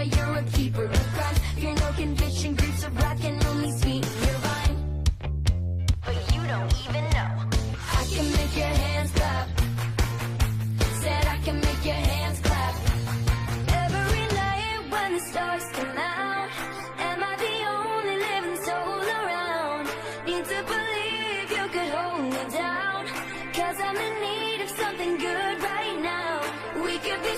you're a keeper of crime. Fear no conviction, griefs of wrath can only sweeten your vine. But you don't even know I can make your hands clap. Said I can make your hands clap. Every night when the stars come out, am I the only living soul around? Need to believe you could hold me down, 'cause I'm in need of something good right now. We could be